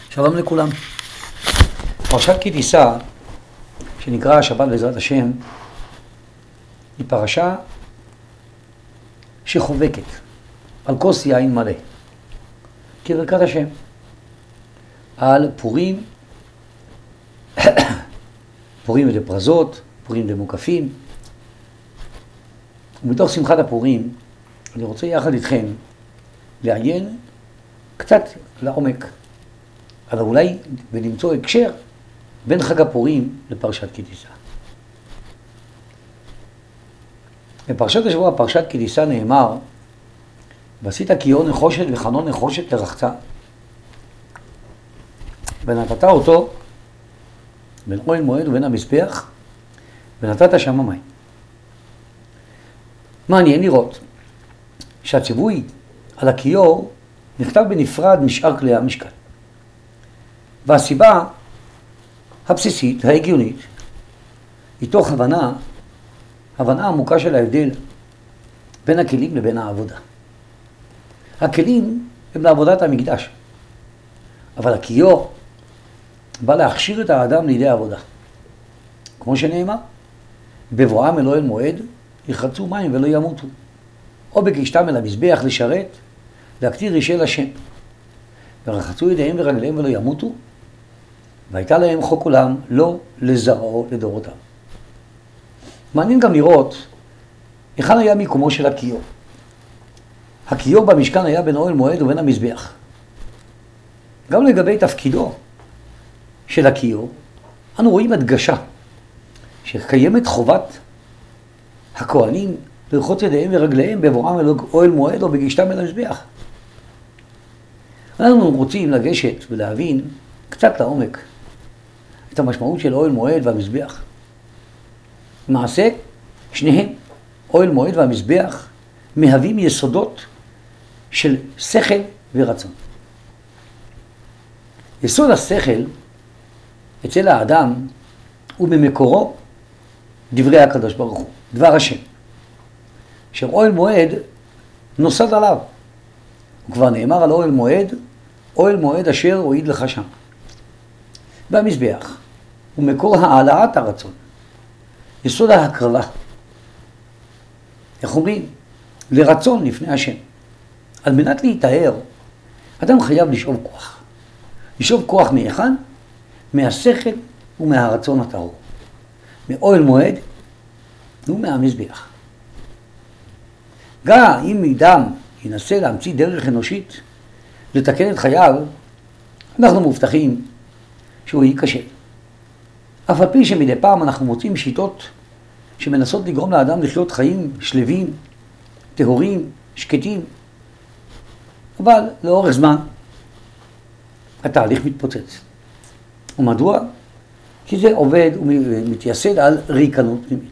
שלום לכולם. פרשת כי תישא, שנקרא השבת בעזרת השם, היא פרשה שחובקת על כוס יין מלא, כברכת השם, על פורים, פורים ודפרזות, פורים ומוקפים. ומתוך שמחת הפורים, אני רוצה יחד איתכם לעיין קצת לעומק, אבל אולי ולמצוא הקשר בין חג הפורים לפרשת כי תישא. בפרשת השבוע, פרשת כי תישא, נאמר, ועשית כיור נחושת וחנון נחושת לרחצה, ונתת אותו בין אוהל מועד ובין המזבח, ונתת שם מים. מעניין לראות שהציווי על הכיור נכתב בנפרד משאר כלי המשכן. והסיבה הבסיסית, ההגיונית, היא תוך הבנה עמוקה של ההבדל בין הכלים לבין העבודה. הכלים הם לעבודת המקדש, אבל הכיור בא להכשיר את האדם לידי העבודה. כמו שנאמר, בבואם אל אוהל מועד ירחצו מים ולא ימותו, או בגישתם אל המזבח לשרת, להקטיר אישי לשם, ורחצו ידיהם ורגליהם ולא ימותו, והייתה להם חוק עולם לא לזרעו לדורותם. מעניין גם לראות היכן היה מיקומו של הכיור. הכיור במשכן היה בין אוהל מועד ובין המזבח. גם לגבי תפקידו של הכיור, אנו רואים הדגשה שקיימת חובת הכהנים לרחוץ ידיהם ורגליהם בבואם אל אוהל מועד או בגישתם אל המזבח. אנחנו רוצים לגשת ולהבין קצת לעומק את המשמעות של אוהל מועד והמזבח. למעשה, שניהם, אוהל מועד והמזבח, מהווים יסודות של שכל ורצון. יסוד השכל אצל האדם הוא במקורו דברי הקדוש ברוך הוא, דבר השם, שאוהל מועד נוסד עליו. וכבר נאמר על אוהל מועד אשר הועיד לך שם. והמזבח הוא מקור העלאת הרצון, יסוד ההקרבה. איך אומרים? לרצון לפני השם. על מנת להיטהר, אדם חייב לשאוב כוח. לשאוב כוח מהיכן? מהשכל ומהרצון הטהור. מאוהל מועד ומהמזבח. גם אם אדם ינסה להמציא דרך אנושית לתקן את חייו, אנחנו מובטחים שהוא ייכשל. אף על פי שמדי פעם אנחנו מוצאים שיטות שמנסות לגרום לאדם לחיות חיים שלווים, טהורים, שקטים, אבל לאורך זמן התהליך מתפוצץ. ומדוע? כי זה עובד ומתייסד על ריקנות פנימית.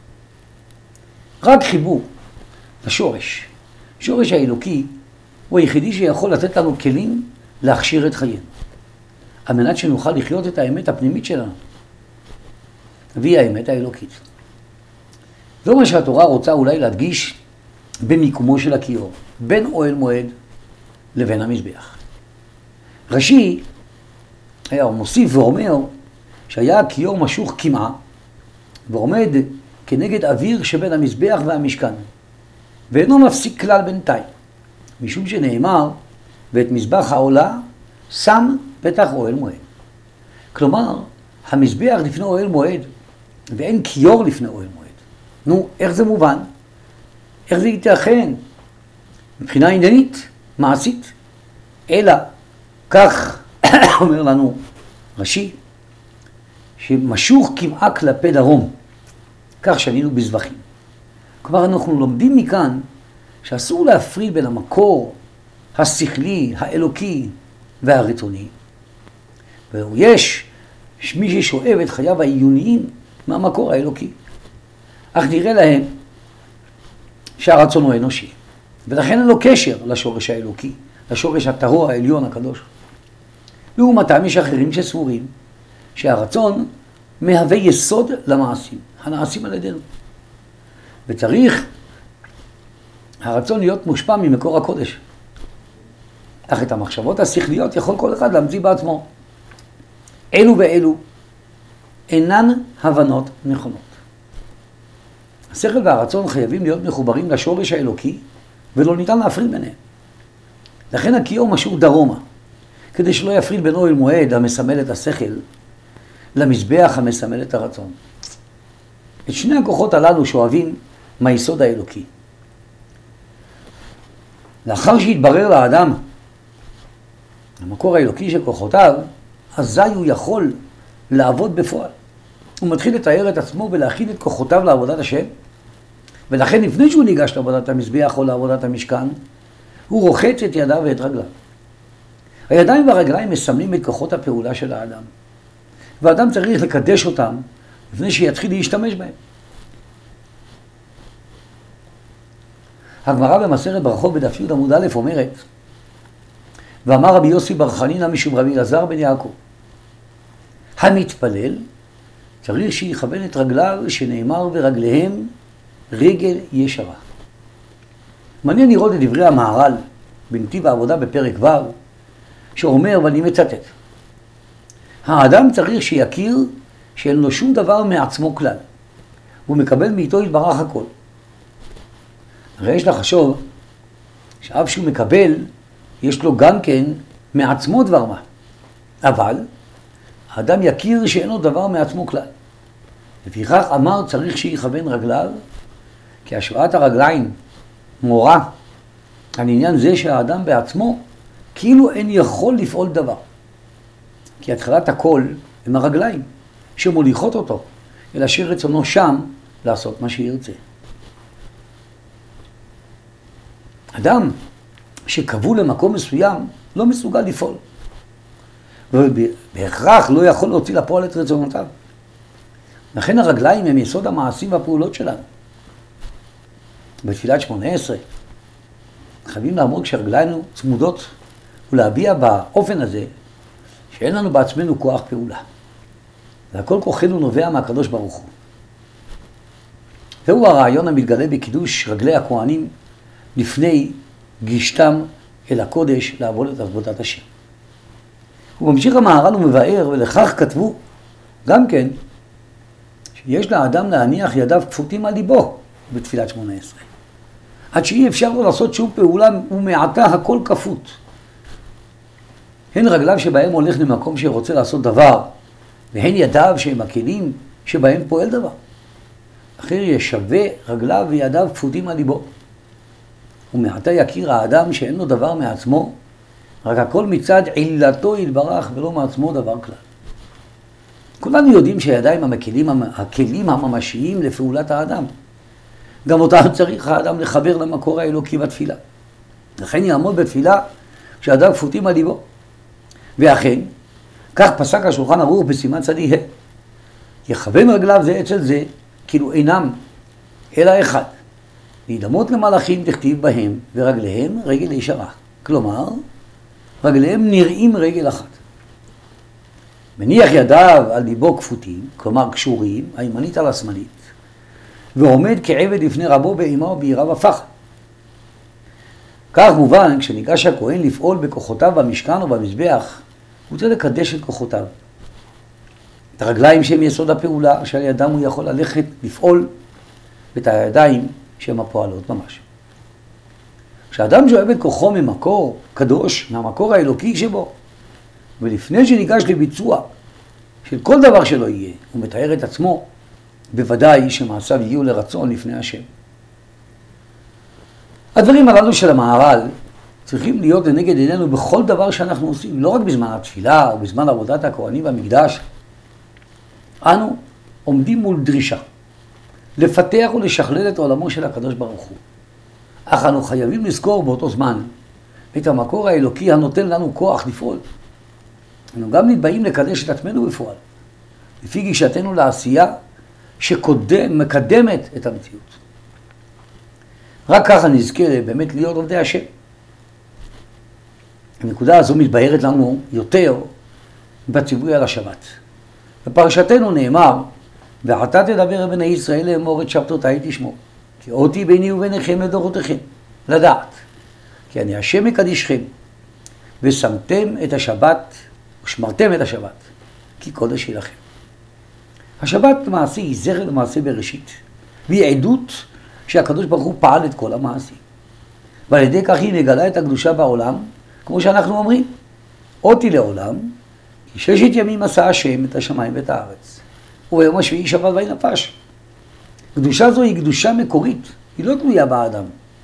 רק חיבור לשורש, שורש האלוקי, הוא היחידי שיכול לתת לנו כלים להכשיר את חיינו, על מנת שנוכל לחיות את האמת הפנימית שלנו, והיא האמת האלוקית. זו מה שהתורה רוצה אולי להדגיש במיקומו של הכיור, בין אוהל מועד לבין המזבח. רש"י היה מוסיף ואומר שהיה הכיור משוך כמעה, ועומד כנגד אוויר שבין המזבח והמשכן, ואינו מפסיק כלל בינתיים, משום שנאמר, ואת מזבח העולה שם פתח אוהל מועד. כלומר, המזבח לפני אוהל מועד, ואין כיור לפני אוהל מועד. נו, איך זה מובן? איך זה יתאכן? מבחינה עניינית, מעשית. אלא, כך אומר לנו רש"י, שמשוך כמעה כלפי דרום, כך שנינו בזבחים. כלומר, אנחנו לומדים מכאן שאסור להפריד בין המקור השכלי, האלוקי והרצוני. ויש מי ששואב את חייו העיוניים מהמקור האלוקי. אך נראה להם שהרצון הוא אנושי, ולכן אין לו קשר לשורש האלוקי, לשורש הטהור העליון הקדוש. לעומתם יש אחרים שסבורים שהרצון מהווה יסוד למעשים, הנעשים על ידינו. וצריך הרצון להיות מושפע ממקור הקודש. אך את המחשבות השכליות יכול כל אחד להמציא בעצמו. אלו ואלו אינן הבנות נכונות. השכל והרצון חייבים להיות מחוברים לשורש האלוקי, ולא ניתן להפריד ביניהם. לכן הכיור משור דרומה, כדי שלא יפריד בין אוהל מועד המסמל את השכל, למזבח המסמל את הרצון. את שני הכוחות הללו שואבים מהיסוד האלוקי. לאחר שהתברר לאדם המקור האלוקי של כוחותיו, אזי הוא יכול לעבוד בפועל. הוא מתחיל לתאר את עצמו ולהכין את כוחותיו לעבודת השם, ולכן לפני שהוא ניגש לעבודת המזבח או לעבודת המשכן, הוא רוחץ את ידיו ואת רגליו. הידיים והרגליים מסמלים את כוחות הפעולה של האדם, והאדם צריך לקדש אותם לפני שיתחיל להשתמש בהם. הגמרא במסכת ברכות בדף י' עמוד א' אומרת, ואמר רבי יוסי בר חנינא משום רבי אלעזר בן יעקב, המתפלל צריך שיכוון את רגליו שנאמר ורגליהם רגל ישרה. מעניין לראות את דברי המהר"ל בנתיב העבודה בפרק ו' שאומר, ואני מצטט, האדם צריך שיכיר שאין לו שום דבר מעצמו כלל, הוא מקבל מאיתו יתברך הכל. הרי יש לחשוב שאף שהוא מקבל, יש לו גם כן מעצמו דבר מה. אבל האדם יכיר שאין לו דבר מעצמו כלל. לפיכך אמר צריך שיכוון רגליו, כי השוואת הרגליים מורה על עניין זה שהאדם בעצמו כאילו אין יכול לפעול דבר. כי התחלת הכל הם הרגליים שמוליכות אותו, אלא שרצונו שם לעשות מה שירצה. אדם שכבול למקום מסוים לא מסוגל לפעול, ובהכרח לא יכול להוציא לפועל את רצונותיו. לכן הרגליים הם יסוד המעשים והפעולות שלנו. בתפילת 18 חייבים לעמוד כשרגלינו צמודות ולהביע באופן הזה שאין לנו בעצמנו כוח פעולה. והכל כוחנו נובע מהקדוש ברוך הוא. זהו הרעיון המתגלה בקידוש רגלי הכהנים לפני גישתם אל הקודש לעבוד את עבודת השם. הוא ממשיך המהר"ל ומבאר, ולכך כתבו גם כן שיש לאדם להניח ידיו כפותים על ליבו בתפילת 18. עד שאי אפשר לו לעשות שום פעולה ומעתה הכל כפות. הן רגליו שבהם הולך למקום שרוצה לעשות דבר, והן ידיו שהם הכלים שבהם פועל דבר. אחר ישווה רגליו וידיו כפותים על ליבו. ומעתה יכיר האדם שאין לו דבר מעצמו, רק הכל מצד עילתו יתברך ולא מעצמו דבר כלל. כולנו יודעים שהידיים הם הכלים הממשיים לפעולת האדם. גם אותם צריך האדם לחבר למקור האלוקי בתפילה. לכן יעמוד בתפילה כשהאדם כפותים על ליבו. ואכן, כך פסק השולחן ערוך בסימן צדיק ה', יכוון רגליו זה אצל זה, כאילו אינם, אלא אחד. להידמות למלאכים תכתיב בהם, ורגליהם רגל ישרה. כלומר, רגליהם נראים רגל אחת. מניח ידיו על ליבו כפותים, כלומר קשורים, הימנית על השמאלית, ועומד כעבד לפני רבו באימה וביראה ופחד. כך מובן, כשניגש הכהן לפעול בכוחותיו במשכן או במזבח, הוא צריך לקדש את כוחותיו. את הרגליים שהם יסוד הפעולה, שעל ידם הוא יכול ללכת לפעול, ואת הידיים שהם הפועלות ממש. כשאדם שואב את כוחו ממקור קדוש, מהמקור האלוקי שבו, ולפני שניגש לביצוע של כל דבר שלא יהיה, הוא מתאר את עצמו, בוודאי שמעשיו יהיו לרצון לפני השם. הדברים הללו של המהר"ל צריכים להיות לנגד עינינו בכל דבר שאנחנו עושים, לא רק בזמן התפילה או בזמן עבודת הכהנים במקדש. אנו עומדים מול דרישה, לפתח ולשכלל את עולמו של הקדוש ברוך הוא. אך אנו חייבים לזכור באותו זמן את המקור האלוקי הנותן לנו כוח לפעול. אנו גם נתבעים לקדש את עצמנו בפועל, לפי גישתנו לעשייה שמקדמת את המציאות. רק ככה נזכה באמת להיות עובדי השם. הנקודה הזו מתבהרת לנו יותר בציווי על השבת. בפרשתנו נאמר, ועתה תדבר בני ישראל לאמור את שבתותיי תשמור, כי אותי ביני וביניכם לדורותיכם, לדעת, כי אני השם מקדישכם, ושמתם את השבת, ושמרתם את השבת, כי קודש היא לכם. השבת מעשי היא זכר למעשה בראשית, והיא עדות שהקדוש ברוך הוא פעל את כל המעשים. ועל ידי כך היא מגלה את הקדושה בעולם, כמו שאנחנו אומרים, אותי לעולם, כי 6 ימים עשה השם את השמיים ואת הארץ, וביום השביעי שבת ויהי נפש. קדושה זו היא קדושה מקורית, היא לא תלויה באדם.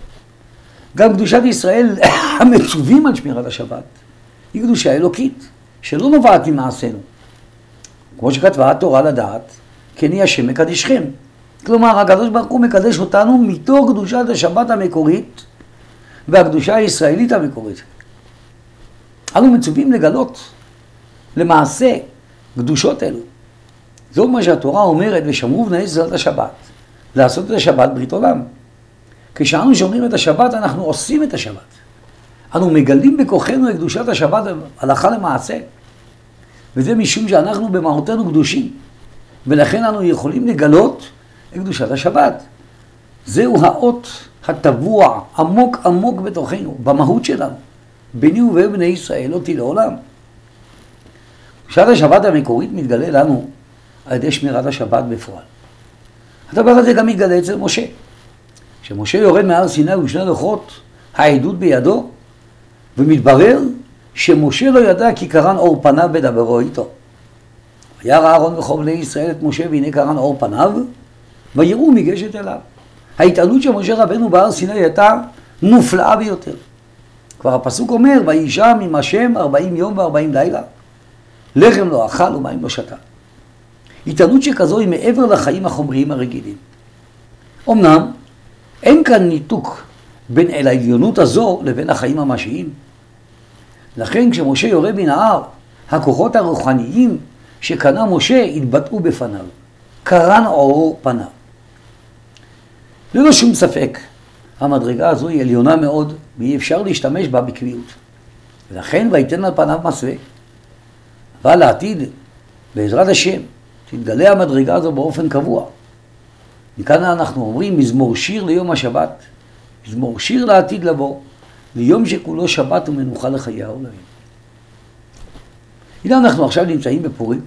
גם קדושת ישראל המצווים על שמירת השבת, היא קדושה אלוקית, שלא נובעת ממעשינו. כמו שכתבה התורה לדעת, כי אני השם מקדישכם. כלומר, הקדוש ברוך הוא מקדש אותנו מתוך קדושת השבת המקורית, והקדושה הישראלית המקורית. אנו מצווים לגלות למעשה קדושות אלו. זאת מה שהתורה אומרת, ושמרו בני ישראל את השבת, לעשות את השבת ברית עולם. כשאנו שומרים את השבת, אנחנו עושים את השבת. אנו מגלים בכוחנו את קדושת השבת הלכה למעשה. וזה משום שאנחנו במהותנו קדושים, ולכן אנו יכולים לגלות את קדושת השבת. זהו האות הטבוע עמוק עמוק בתוכנו, במהות שלנו, ביני ובין בני ישראל אותי לעולם. קדושת השבת המקורית מתגלה לנו על ידי שמירת השבת בפועל. הדבר הזה גם מתגלה אצל משה. כשמשה יורד מהר סיני ושני לוחות העדות בידו, ומתברר שמשה לא ידע כי קרן אור פניו בדברו איתו. וירא אהרון וכל בני ישראל את משה, והנה קרן אור פניו, ויראו מגשת אליו. ההתעלות של משה רבנו בהר סיני הייתה מופלאה ביותר. כבר הפסוק אומר, ויהי שם עם השם 40 יום ו40 לילה, לחם לא אכל ומים לא שתה. התעלות שכזו היא מעבר לחיים החומריים הרגילים. אמנם אין כאן ניתוק בין אל העליונות הזו לבין החיים המשיים. לכן כשמשה יורה מן ההר, הכוחות הרוחניים שקנה משה התבטאו בפניו. קרן אור פניו. ללא שום ספק, המדרגה הזו היא עליונה מאוד, ואי אפשר להשתמש בה בקביעות. ולכן ויתן על פניו מסווה. אבל לעתיד, בעזרת השם, תתגלה המדרגה הזו באופן קבוע. מכאן אנחנו אומרים מזמור שיר ליום השבת, מזמור שיר לעתיד לבוא, ליום שכולו שבת ומנוחה לחיי העולמים. הנה אנחנו עכשיו נמצאים בפורים,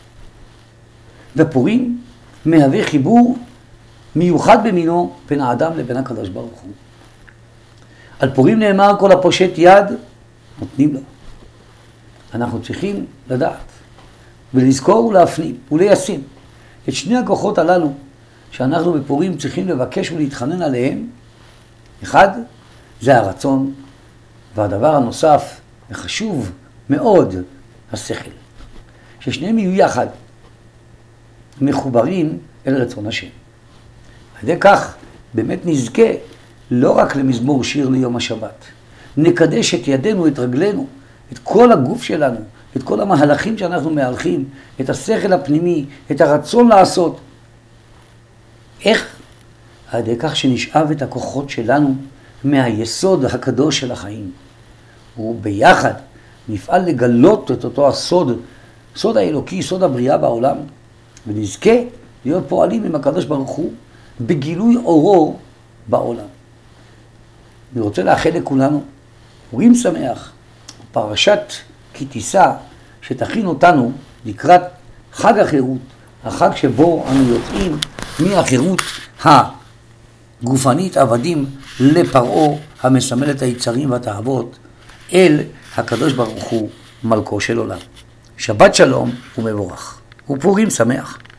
ופורים מהווה חיבור מיוחד במינו בין האדם לבין הקדוש ברוך הוא. על פורים נאמר כל הפושט יד נותנים לו. אנחנו צריכים לדעת ולזכור ולהפנים וליישם את שני הכוחות הללו שאנחנו בפורים צריכים לבקש ולהתחנן עליהם. אחד, זה הרצון, והדבר הנוסף, וחשוב מאוד, השכל. ששניהם יהיו יחד, מחוברים אל רצון השם. על ידי כך באמת נזכה לא רק למזמור שיר ליום השבת, נקדש את ידינו, את רגלינו, את כל הגוף שלנו, את כל המהלכים שאנחנו מהלכים, את השכל הפנימי, את הרצון לעשות. איך? על ידי כך שנשאב את הכוחות שלנו מהיסוד הקדוש של החיים. וביחד נפעל לגלות את אותו הסוד, סוד האלוקי, סוד הבריאה בעולם, ונזכה להיות פועלים עם הקדוש ברוך הוא בגילוי אורו בעולם. אני רוצה לאחל לכולנו פורים שמח, פרשת כי תישא, שתכין אותנו לקראת חג החירות, החג שבו אנו יוצאים מהחירות הגופנית עבדים לפרעה המסמל את היצרים והתאוות, אל הקדוש ברוך הוא מלכו של עולם. שבת שלום ומבורך, ופורים שמח.